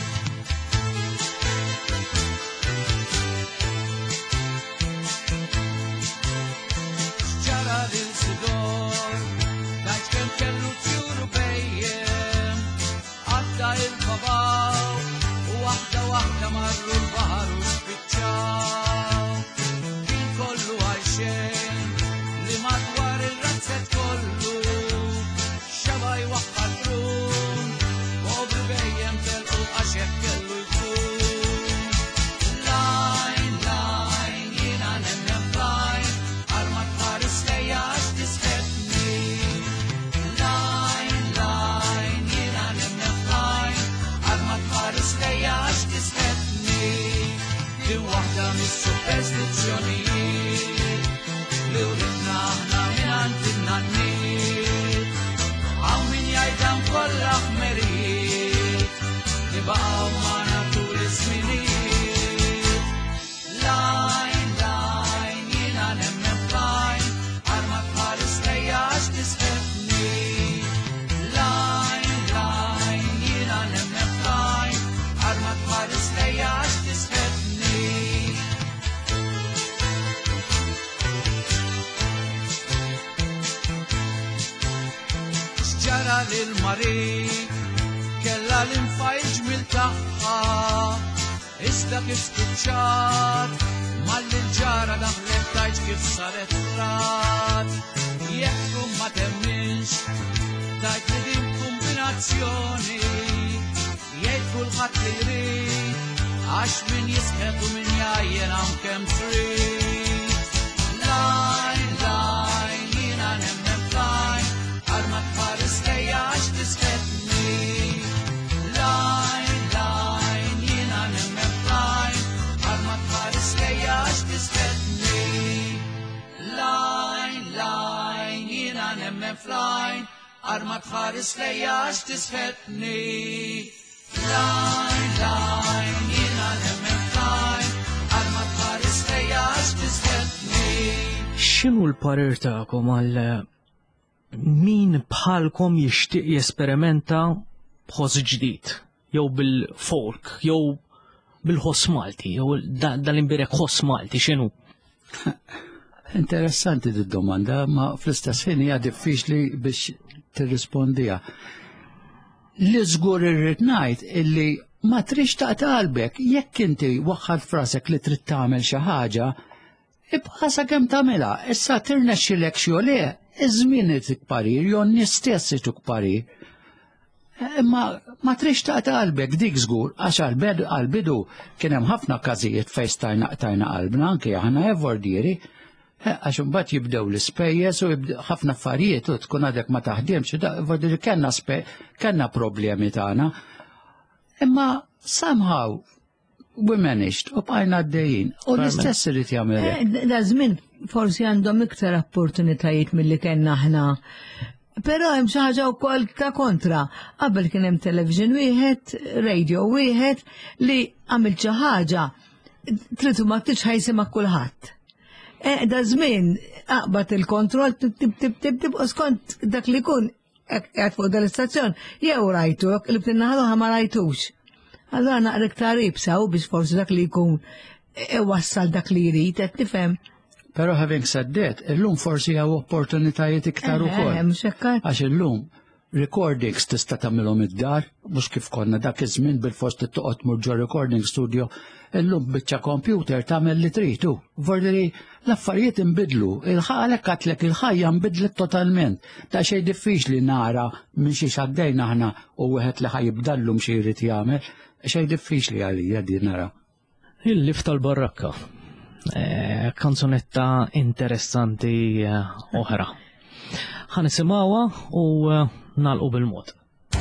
Xġara lil-sidor, dajt kemm kellu tjuru bejjem, għadda il-babaw, u waħda waħda marru l-bahar u spiċċaw. Kien kollu għajxejn, li madwar il-razzet kollu, xabaj waqqal trum, bobri bejjem telqu għaxek kellu jkun. Line, line, jiena nemmen f'line, arma tħares lejja għax tisħetni. Line, line, jiena nemmen f'line, arma tħares lejja għax tisħetni. Din waħda mis-superstizzjonijiet li uritna aħna minant in-nanniet. Hawn min jgħidan kollha ħmerijiet li baqgħu magħna tul iż-żminijiet. Line, line, jiena nemmen f'line, arma tħares lejja għax tisħetni. Line, line, jiena nemmen f'line, arma tħares lejja għax tisħetni. Xġara lil-marit, kella l-infajġ mil-taħħa, iżda kif spiċċat, mal-ġara daħlet tajġ kif saret rat. Jekk tkun ma temminx, tajt li din kombinazzjoni, jgħid kulħadd li jrid, għax min jisħet u min jgħajjen hawn kemm trid. Line, line, jiena nemmen f'line, arma tħares lejja għax tisħetni. Line, line, jiena nemmen f'line, arma tħares lejja għax tisħetni. Line, line, jiena nemmen f'line, arma tħares lejja għax tisħetni. Line, line, jiena nemmen f'line, arma tħares lejja għax tisħetni. X'inhu l-parir tagħkom għal min bħalkom jixtieq jesperimenta b'ħoss ġdid, jew bil-folk, jew bil-ħoss Malti, jew dal-imbirek ħoss Malti, x'inhu? Interessanti d-domanda, ma fl-istess ħin hija diffiċli biex tirrispondiha. Li żgur irrid ngħid illi ma trix taqta' qalbek, jekk inti waħħad frasek li trid tagħmel xi ħaġa, ibqa' sakemm tagħmilha, issa tirnexxilek xi le, iż-żmien itik parir, jew n-nies stess ituk parir. Imma ma trix taqta' qalbek dik żgur, għax għall-bidu kien hemm ħafna każijiet fejn stajna qtajna qalbna anke aħna evordieri, għax imbagħad jibdew l-ispejjeż u ħafna affarijiet u tkun għadek ma taħdimx, evordieri kellna kellna problemi tagħna. Imma somehow we managed u bqajna għaddejjin u l-istess irid jagħmel. Da żmien forsi għandhom iktar opportunitajiet milli kellna aħna. Però hemm xi ħaġa wkoll ta' kontra. Qabel kien hemm television wieħed, radio wieħed li għamil xi ħaġa trid ma tridx ħajsimha kulħadd. Da żmien aqbad il-kontroll tib tib tib tib u skont dak li jkun qed fuq dal-istazzjon jew rajtuk li btinnaħluha ma rajtux. Allora naqra iktar ibsaw biex forsi dak li jkun wassal dak li jrid qed tifhem. Pero having said that, illum forsi għaw opportunitajiet iktar ukoll. Għax illum recordings tista' tagħmilhom id-dar, mhux kif konna dak iż-żmien bil-fost toqgħod mur ġo recording studio, illum biċċa computer tagħmel li tridu. Vordiri l-affarijiet inbidlu, il-ħalek għatlek il-ħajja nbidlet totalment. Ta' xejn diffiċli nara minn xi xaddejn aħna u wieħed li ħajibdallum xi jrid jagħmel, xejn diffiċli għalija din nara. Il-lif tal-barrakka. Kanzunetta interessanti oħra. Ħanisimgħuha u nagħlqu bil-mod.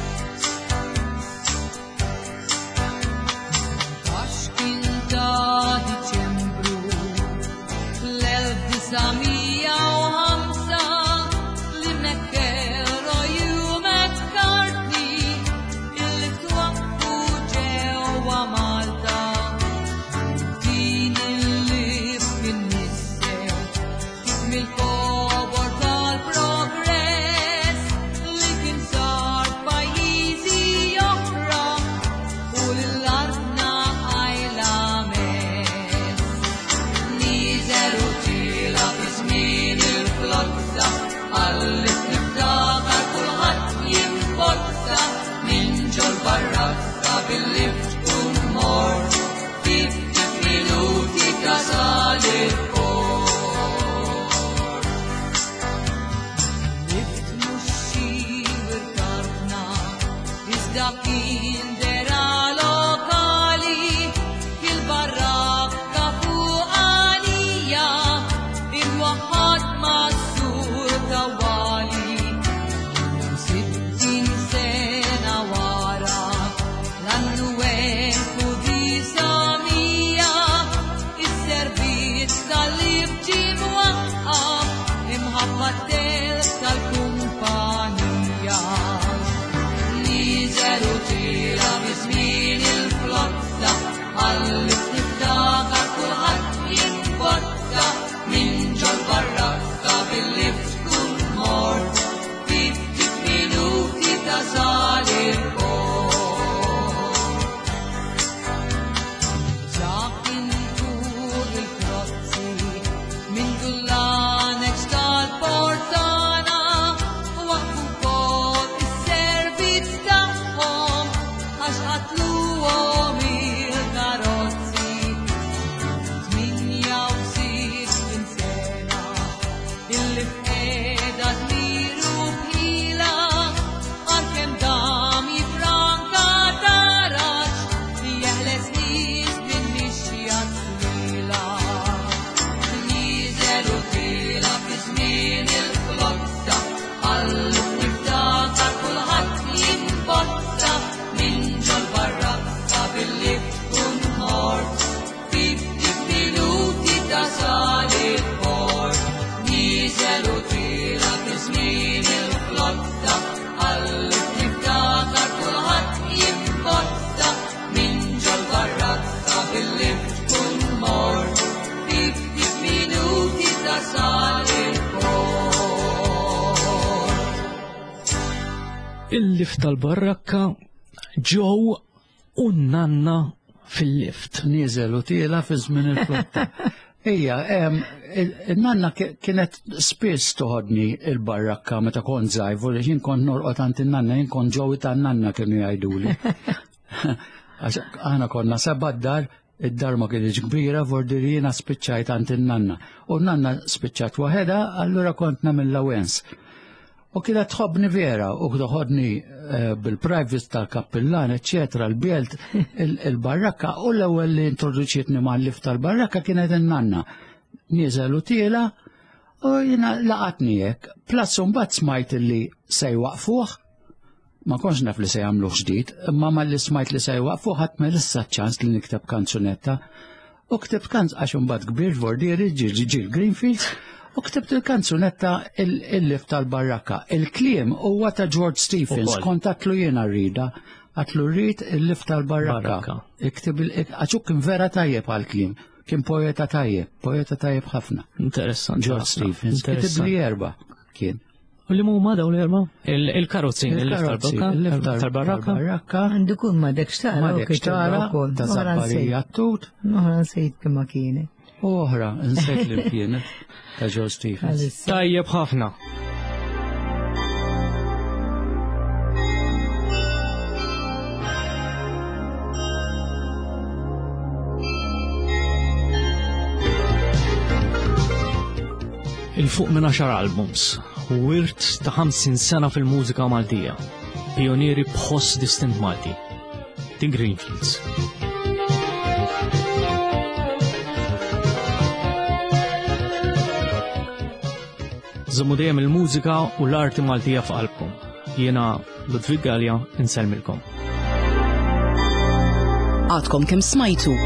Il-lift tal-barrakka ġew u nanna fil-lift. Nieżel u tiela fi żmien il-flotta. Ija, il-nanna kienet spiss toħodni il-barrakka meta kont żgħir, li jien kont norqod għand in-nanna, jien kont ġewwi tan-nanna kienu jgħiduli. Għax aħna konna seba' d-dar, id-dar ma kienx kbira, vordiri jiena spiċċajt għand in-nanna. U n-nanna spiċċat waħedha, allura kont nagħmel l-awens. U kienet tħobbni vera, u toħodni bil-private tal-kappillan, eccetera, l-belt, il-barrakka, u l-ewwel li introduċietni mal-lift tal-barrakka kienet in-nanna. Nieżel u tiela, u jiena laqatni hekk. Plus mbagħad smajt li se jwaqfuh, ma konx naf li se jagħmluh ġdid, imma malli smajt li se jwaqfuh ħadd ma issa ċans li nikteb kanzunetta. U ktibt kanz għax imbagħad kbir vordieri ġil Greenfields, u ktibt il-kanzunetta il-lift tal-barrakka. Il-kliem huwa ta' George Stephens, kontatlu jiena rrida, għatlu rrid il-lift tal-barrakka. Iktib għaxu kien vera tajjeb għal-kliem, kien poeta tajjeb, poeta tajjeb ħafna. Interessant. George Stephens, kitib li erba' kien. U li mumma daw l-erba? Il-karozzin, il-iftar barrakka. Għandu kun ma dek xtara. Ma dek xtara, ta' Zabbarija t-tut. Noħra nsejt kima kienet. Oħra, nsejt li kienet ta' Joe Stephens. Tajjeb ħafna. Il-fuq minn għaxar albums, wirt ta' ħamsin sena fil-mużika Maltija, pionieri bħoss distint Malti, The Greenfields. Żommu dejjem il-mużika u l-arti Maltija f'qalbkom. Jiena Ludwig Gallia insellmilkom. Għadkom kemm smajtu.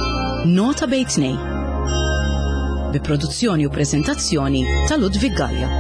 Nota bejn tnejn. Bi produzzjoni u preżentazzjoni ta' Ludwig Gallia.